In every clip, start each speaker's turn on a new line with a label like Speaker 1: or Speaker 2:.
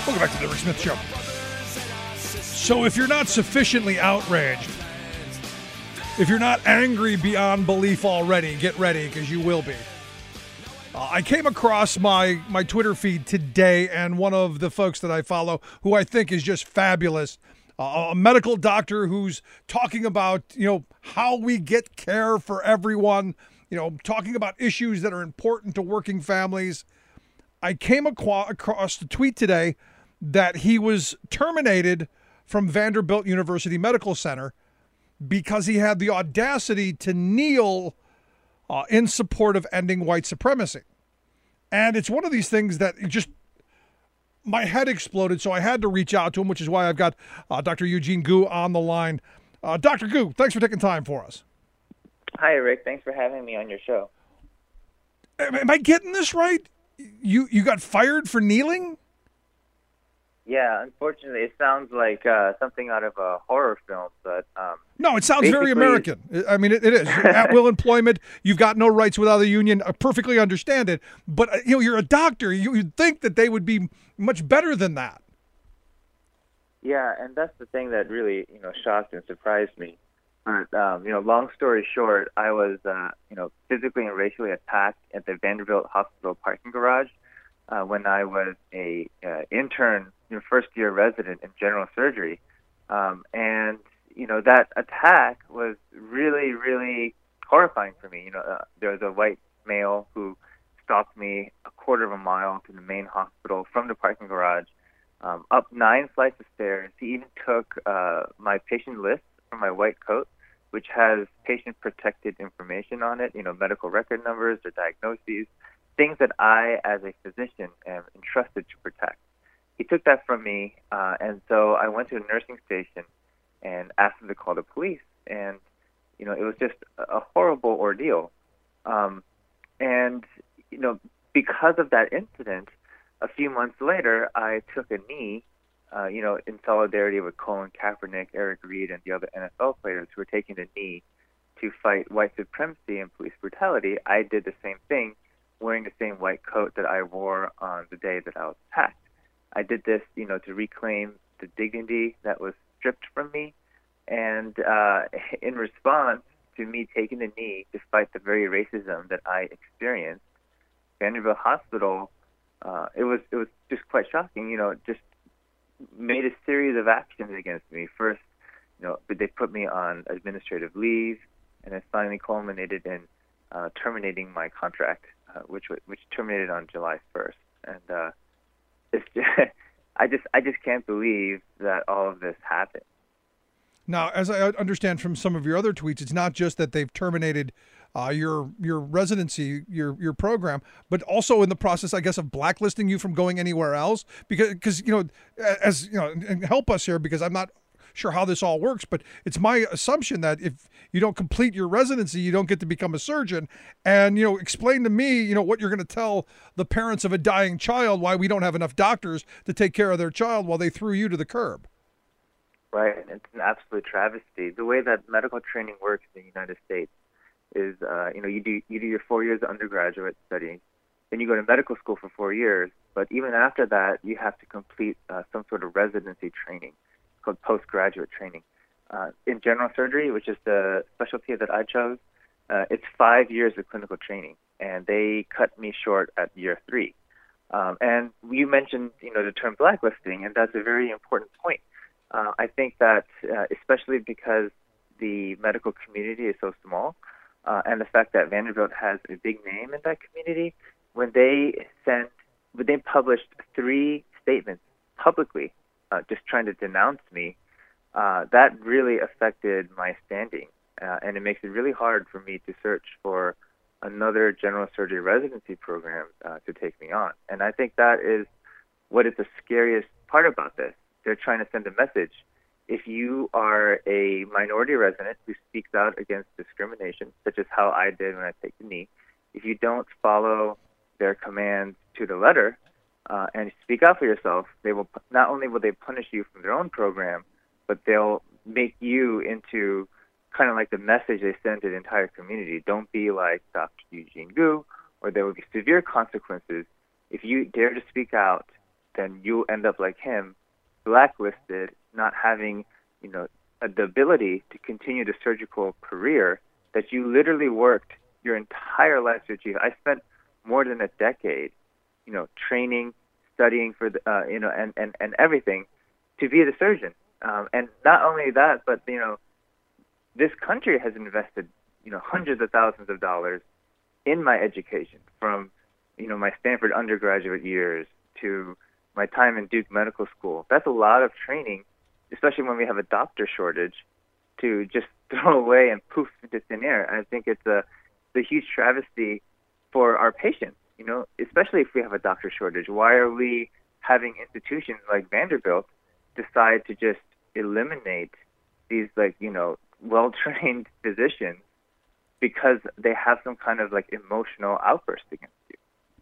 Speaker 1: Welcome back to the Rick Smith Show. So if you're not sufficiently outraged, if you're not angry beyond belief already, get ready, because you will be. I came across my Twitter feed today, and one of the folks that I follow, who I think is just fabulous, a medical doctor who's talking about, how we get care for everyone, talking about issues that are important to working families. I came across the tweet today that he was terminated from Vanderbilt University Medical Center because he had the audacity to kneel in support of ending white supremacy. And it's one of these things that my head exploded, so I had to reach out to him, which is why I've got Dr. Eugene Gu on the line. Dr. Gu, thanks for taking time for us.
Speaker 2: Hi, Rick. Thanks for having me on your show.
Speaker 1: Am I getting this right? You got fired for kneeling?
Speaker 2: Yeah, unfortunately, it sounds like something out of a horror film, but
Speaker 1: no, it sounds very American. I mean, it is. At-will employment, you've got no rights without a union. I perfectly understand it. But, you're a doctor. You'd think that they would be much better than that.
Speaker 2: Yeah, and that's the thing that really, shocked and surprised me. But, long story short, I was, physically and racially attacked at the Vanderbilt Hospital parking garage when I was a intern, first-year resident in general surgery. And, that attack was really, really horrifying for me. There was a white male who stalked me a quarter of a mile to the main hospital from the parking garage, up 9 flights of stairs. He even took my patient list from my white coat, which has patient-protected information on it, medical record numbers, their diagnoses, things that I, as a physician, am entrusted to protect. He took that from me, and so I went to a nursing station and asked them to call the police. And, it was just a horrible ordeal. And, because of that incident, a few months later, I took a knee, in solidarity with Colin Kaepernick, Eric Reed, and the other NFL players who were taking the knee to fight white supremacy and police brutality. I did the same thing, wearing the same white coat that I wore on the day that I was attacked. I did this, to reclaim the dignity that was stripped from me. And in response to me taking the knee to fight the very racism that I experienced, Vanderbilt Hospital, it was just quite shocking, just made a series of actions against me. First, they put me on administrative leave, and it finally culminated in terminating my contract, which terminated on July 1st. And it's just, I just can't believe that all of this happened.
Speaker 1: Now, as I understand from some of your other tweets, it's not just that they've terminated your residency, your program, but also in the process, I guess, of blacklisting you from going anywhere else. Because and help us here, because I'm not sure how this all works, but it's my assumption that if you don't complete your residency, you don't get to become a surgeon. And, explain to me, what you're going to tell the parents of a dying child why we don't have enough doctors to take care of their child while they threw you to the curb.
Speaker 2: Right. It's an absolute travesty. The way that medical training works in the United States is, you do your 4 years of undergraduate study, then you go to medical school for 4 years. But even after that, you have to complete some sort of residency training called postgraduate training. In general surgery, which is the specialty that I chose, it's 5 years of clinical training, and they cut me short at year 3. And you mentioned, the term blacklisting, and that's a very important point. I think that especially because the medical community is so small, and the fact that Vanderbilt has a big name in that community, when they published 3 statements publicly, just trying to denounce me, that really affected my standing, and it makes it really hard for me to search for another general surgery residency program to take me on. And I think that is what is the scariest part about this. They're trying to send a message. If you are a minority resident who speaks out against discrimination, such as how I did when I take the knee, if you don't follow their commands to the letter and speak out for yourself, they will not only will they punish you from their own program, but they'll make you into kind of like the message they send to the entire community. Don't be like Dr. Eugene Gu, or there will be severe consequences if you dare to speak out then you'll end up like him, blacklisted, not having, the ability to continue the surgical career that you literally worked your entire life to achieve. I spent more than a decade, training, studying for the, and everything to be the surgeon. And not only that, but, this country has invested, hundreds of thousands of dollars in my education, from, my Stanford undergraduate years to my time in Duke Medical School. That's a lot of training, especially when we have a doctor shortage, to just throw away and poof into thin air. And I think it's a huge travesty for our patients, especially if we have a doctor shortage. Why are we having institutions like Vanderbilt decide to just eliminate these, well-trained physicians because they have some kind of emotional outburst against you?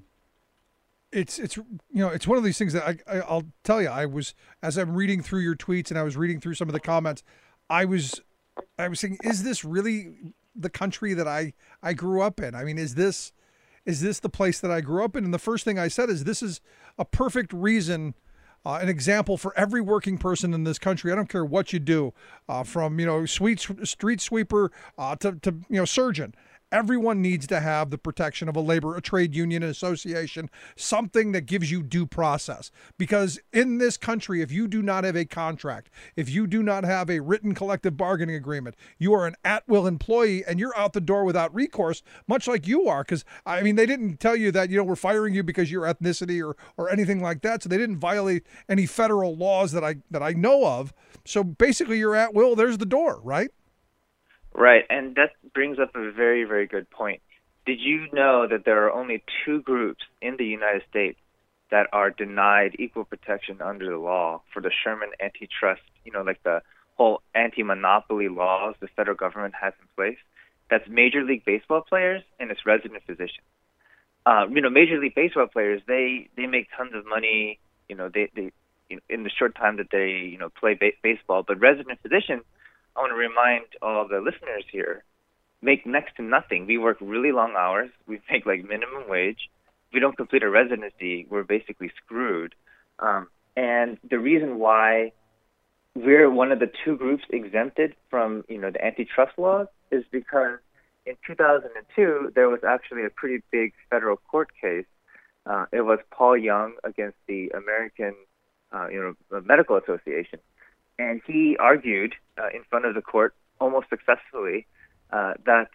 Speaker 1: It's one of these things that I'll tell you, as I'm reading through your tweets and I was reading through some of the comments, I was thinking, is this really the country that I grew up in? I mean, is this the place that I grew up in? And the first thing I said is, this is a perfect reason, an example for every working person in this country. I don't care what you do, from street sweeper to surgeon. Everyone needs to have the protection of a trade union, an association, something that gives you due process. Because in this country, if you do not have a contract, if you do not have a written collective bargaining agreement, you are an at-will employee and you're out the door without recourse, much like you are. Because, I mean, they didn't tell you that, we're firing you because your ethnicity or anything like that. So they didn't violate any federal laws that I know of. So basically you're at will, there's the door, right?
Speaker 2: Right, and that brings up a very, very good point. Did you know that there are only two groups in the United States that are denied equal protection under the law for the Sherman antitrust, the whole anti-monopoly laws the federal government has in place? That's Major League Baseball players and its resident physicians. Major League Baseball players, they make tons of money, they in the short time that they, play baseball, but resident physicians, I want to remind all the listeners here, make next to nothing. We work really long hours. We make minimum wage. If we don't complete a residency, we're basically screwed. And the reason why we're one of the two groups exempted from, the antitrust laws is because in 2002, there was actually a pretty big federal court case. It was Paul Young against the American, Medical Association. And he argued in front of the court almost successfully that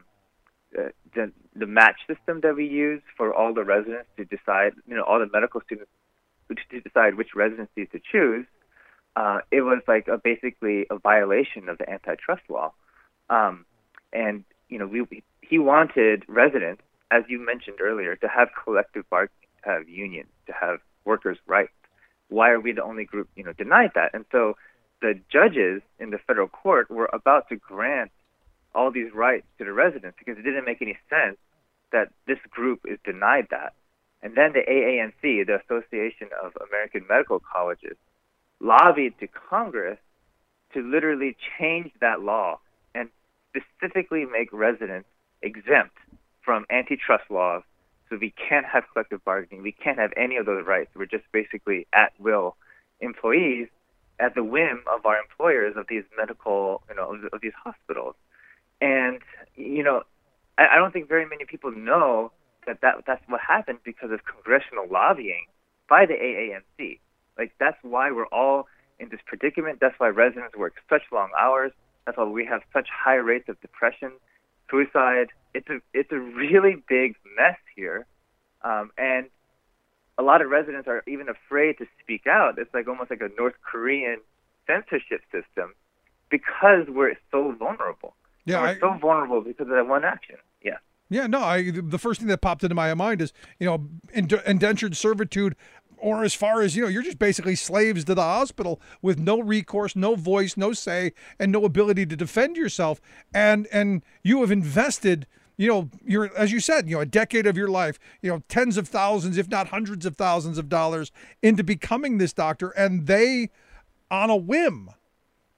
Speaker 2: the match system that we use for all the residents to decide, all the medical students to decide which residencies to choose, it was basically a violation of the antitrust law. And he wanted residents, as you mentioned earlier, to have collective bargaining, to have unions, to have workers' rights. Why are we the only group, denied that? And so the judges in the federal court were about to grant all these rights to the residents because it didn't make any sense that this group is denied that. And then the AAMC, the Association of American Medical Colleges, lobbied to Congress to literally change that law and specifically make residents exempt from antitrust laws. So we can't have collective bargaining. We can't have any of those rights. We're just basically at-will employees at the whim of our employers, of these medical, of these hospitals. And, I don't think very many people know that's what happened because of congressional lobbying by the AAMC. That's why we're all in this predicament. That's why residents work such long hours. That's why we have such high rates of depression, suicide. It's a really big mess here. And a lot of residents are even afraid to speak out. It's almost like a North Korean censorship system because we're so vulnerable. Yeah, we're so vulnerable because of that one action. Yeah.
Speaker 1: Yeah, no, the first thing that popped into my mind is, indentured servitude, or as far as, you're just basically slaves to the hospital with no recourse, no voice, no say, and no ability to defend yourself. And you have invested, you're, as you said, a decade of your life, tens of thousands, if not hundreds of thousands of dollars into becoming this doctor. And they, on a whim,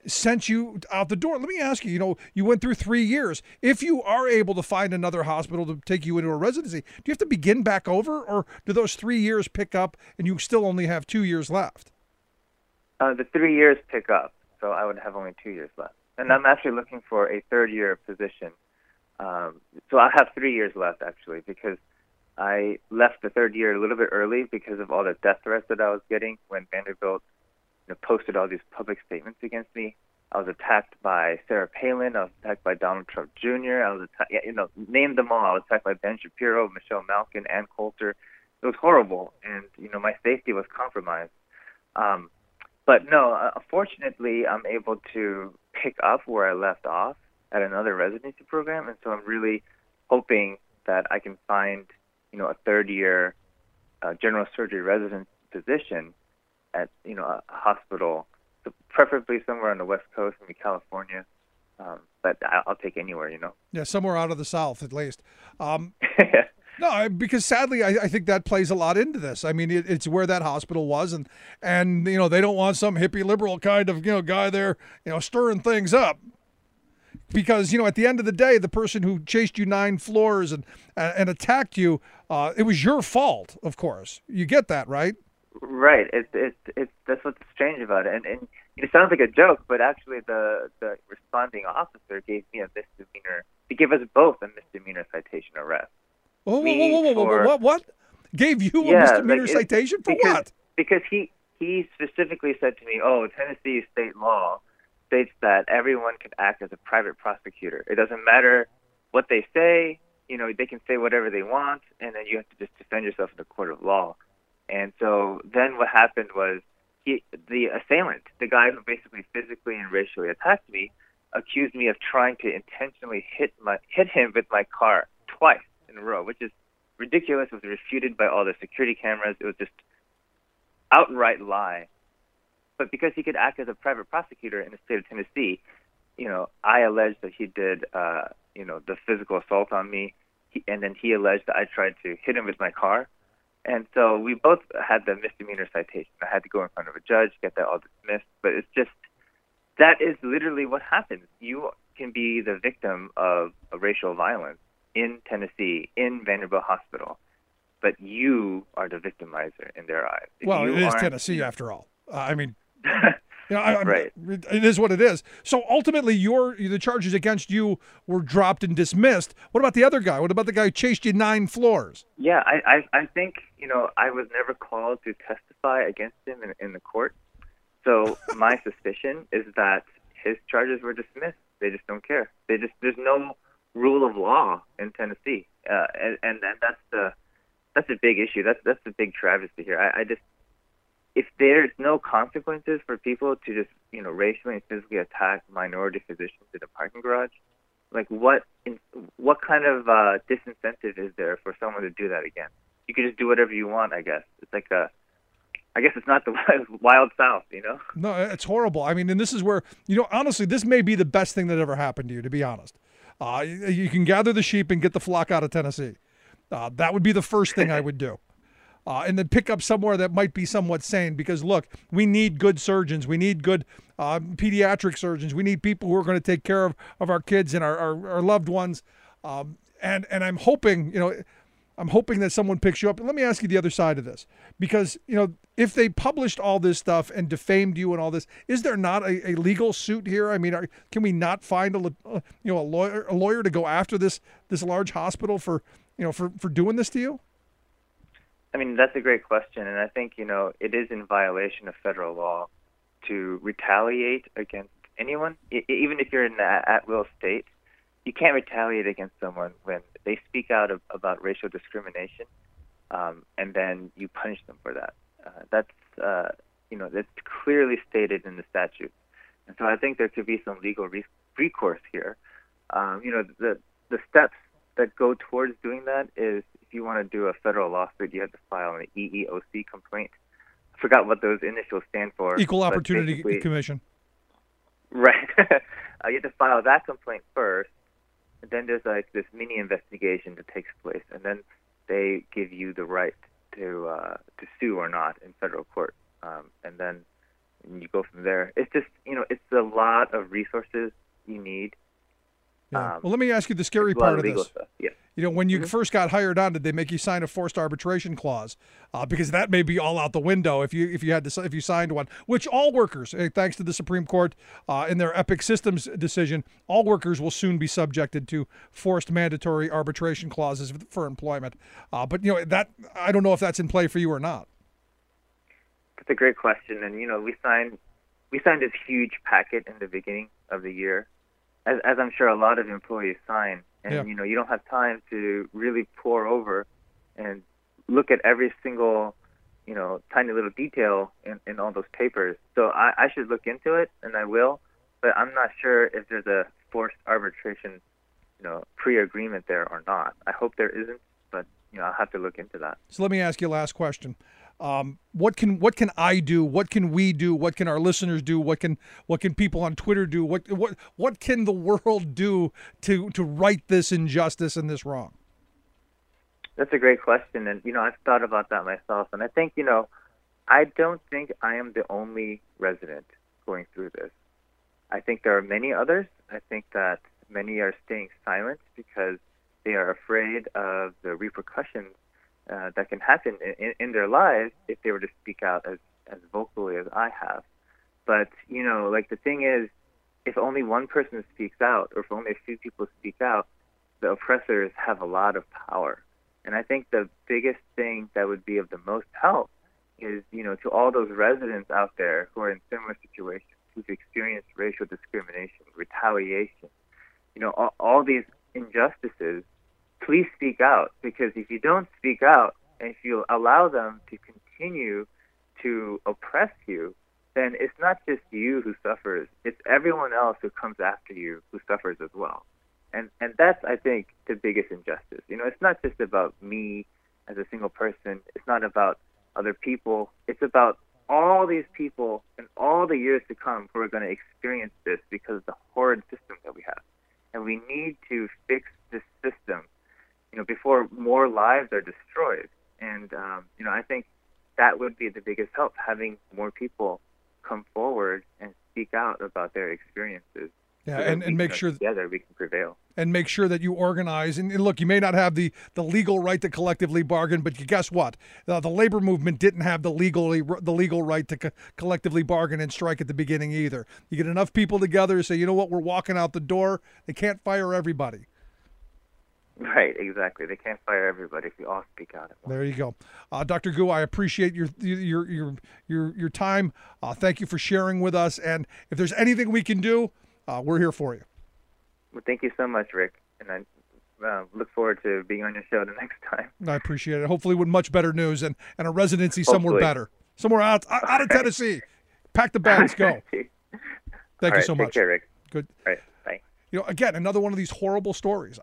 Speaker 1: sent you out the door. Let me ask you, you went through 3 years. If you are able to find another hospital to take you into a residency, do you have to begin back over, or do those 3 years pick up and you still only have 2 years left?
Speaker 2: The 3 years pick up, so I would have only 2 years left. And I'm actually looking for a third-year position. So I'll have 3 years left, actually, because I left the third year a little bit early because of all the death threats that I was getting when Vanderbilt posted all these public statements against me. I was attacked by Sarah Palin. I was attacked by Donald Trump Jr. I was attacked, name them all. I was attacked by Ben Shapiro, Michelle Malkin, Ann Coulter. It was horrible, and my safety was compromised. But no, unfortunately, I'm able to pick up where I left off at another residency program, and so I'm really hoping that I can find, a third-year general surgery resident position at, a hospital, so preferably somewhere on the West Coast, maybe California. But I'll take anywhere,
Speaker 1: Yeah, somewhere out of the South at least. No, because sadly, I think that plays a lot into this. I mean, it's where that hospital was, and they don't want some hippie liberal kind of guy there, stirring things up. Because at the end of the day, the person who chased you 9 floors and attacked you, it was your fault. Of course, you get that, right?
Speaker 2: Right. It's that's what's strange about it, and it sounds like a joke, but actually the responding officer gave me a misdemeanor. He gave us both a misdemeanor citation arrest.
Speaker 1: Whoa. What? Gave you a misdemeanor citation for what?
Speaker 2: Because he specifically said to me, Tennessee state law states that everyone can act as a private prosecutor. It doesn't matter what they say. They can say whatever they want, and then you have to just defend yourself in the court of law. And so then what happened was the assailant, the guy who basically physically and racially attacked me, accused me of trying to intentionally hit him with my car twice in a row, which is ridiculous. It was refuted by all the security cameras. It was just outright lie. But because he could act as a private prosecutor in the state of Tennessee, I alleged that he did, the physical assault on me, and then he alleged that I tried to hit him with my car. And so we both had the misdemeanor citation. I had to go in front of a judge, get that all dismissed. But it's just, that is literally what happens. You can be the victim of a racial violence in Tennessee, in Vanderbilt Hospital, but you are the victimizer in their eyes.
Speaker 1: Well, it is Tennessee after all. I mean,
Speaker 2: right.
Speaker 1: It is what it is. So ultimately, the charges against you were dropped and dismissed. What about the other guy? What about the guy who chased you 9 floors?
Speaker 2: Yeah, I think, I was never called to testify against him in the court. So my suspicion is that his charges were dismissed. They just don't care. There's no rule of law in Tennessee, and that's a big issue. That's a big travesty here. If there's no consequences for people to just, racially and physically attack minority physicians in a parking garage, like what kind of disincentive is there for someone to do that again? You can just do whatever you want, I guess. It's like I guess it's not the wild South,
Speaker 1: No, it's horrible. I mean, and this is where, honestly, this may be the best thing that ever happened to you, to be honest. You can gather the sheep and get the flock out of Tennessee. That would be the first thing I would do. And then pick up somewhere that might be somewhat sane, because look, we need good surgeons. We need good pediatric surgeons. We need people who are going to take care of our kids and our loved ones. And I'm hoping, that someone picks you up. And let me ask you the other side of this, because, if they published all this stuff and defamed you and all this, is there not a legal suit here? I mean, can we not find a lawyer to go after this large hospital for doing this to you?
Speaker 2: I mean, that's a great question, and I think, it is in violation of federal law to retaliate against anyone. Even if you're in an at-will state, you can't retaliate against someone when they speak out about racial discrimination, and then you punish them for that. That's clearly stated in the statute. And so I think there could be some legal recourse here. The steps that go towards doing that is, if you want to do a federal lawsuit, you have to file an EEOC complaint. I forgot what those initials stand for.
Speaker 1: Equal Opportunity Commission.
Speaker 2: Right. You have to file that complaint first, and then there's like this mini investigation that takes place, and then they give you the right to sue or not in federal court. And then and you go from there. It's just, it's a lot of resources you need.
Speaker 1: Yeah. Well, let me ask you the scary
Speaker 2: a lot
Speaker 1: part of
Speaker 2: legal
Speaker 1: this.
Speaker 2: stuff. Yeah.
Speaker 1: When you first got hired on, did they make you sign a forced arbitration clause? Because that may be all out the window if you signed one. Which all workers, thanks to the Supreme Court in their Epic Systems decision, all workers will soon be subjected to forced mandatory arbitration clauses for employment. But that I don't know if that's in play for you or not.
Speaker 2: That's a great question, and we signed this huge packet in the beginning of the year, as I'm sure a lot of employees sign. And, you don't have time to really pore over and look at every single, tiny little detail in all those papers. So I should look into it, and I will. But I'm not sure if there's a forced arbitration, pre-agreement there or not. I hope there isn't, but, I'll have to look into that.
Speaker 1: So let me ask you a last question. What can I do? What can we do? What can our listeners do? What can people on Twitter do? What can the world do to right this injustice and this wrong?
Speaker 2: That's a great question, and I've thought about that myself, and I think I don't think I am the only resident going through this. I think there are many others. I think that many are staying silent because they are afraid of the repercussions that can happen in their lives if they were to speak out as vocally as I have. But, the thing is, if only one person speaks out, or if only a few people speak out, the oppressors have a lot of power. And I think the biggest thing that would be of the most help is, to all those residents out there who are in similar situations, who've experienced racial discrimination, retaliation, all these injustices, please speak out, because if you don't speak out and if you allow them to continue to oppress you, then it's not just you who suffers, it's everyone else who comes after you who suffers as well. And that's, I think, the biggest injustice. It's not just about me as a single person. It's not about other people. It's about all these people and all the years to come who are going to experience this because of the horrid system that we have. And we need to fix this system before more lives are destroyed. And, I think that would be the biggest help, having more people come forward and speak out about their experiences.
Speaker 1: Yeah, so and make sure
Speaker 2: together we can prevail.
Speaker 1: And make sure that you organize. And look, you may not have the legal right to collectively bargain, but guess what? The labor movement didn't have the legal right to collectively bargain and strike at the beginning either. You get enough people together to say, you know what, we're walking out the door. They can't fire everybody.
Speaker 2: Right, exactly. They can't fire everybody if you all speak out at once.
Speaker 1: There you go, Dr. Gu. I appreciate your time. Thank you for sharing with us. And if there's anything we can do, we're here for you.
Speaker 2: Well, thank you so much, Rick. And I look forward to being on your show the next time.
Speaker 1: I appreciate it. Hopefully, with much better news and a residency somewhere better, somewhere out of Tennessee. Pack the bags, go. Thank you so much.
Speaker 2: Take care, Rick.
Speaker 1: Good.
Speaker 2: All right. Bye.
Speaker 1: Again, another one of these horrible stories.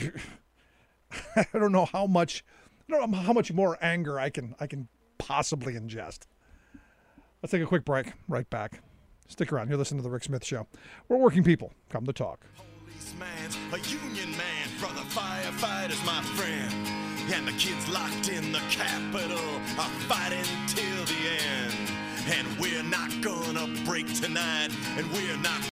Speaker 1: I don't know how much more anger I can possibly ingest. Let's take a quick break. Right back. Stick around. You're listening to The Rick Smith Show. We're working people. Come to talk.
Speaker 3: Policeman's a union man, brother firefighters, my friend. And the kids locked in the Capitol are fighting till the end. And we're not gonna break tonight, and we're not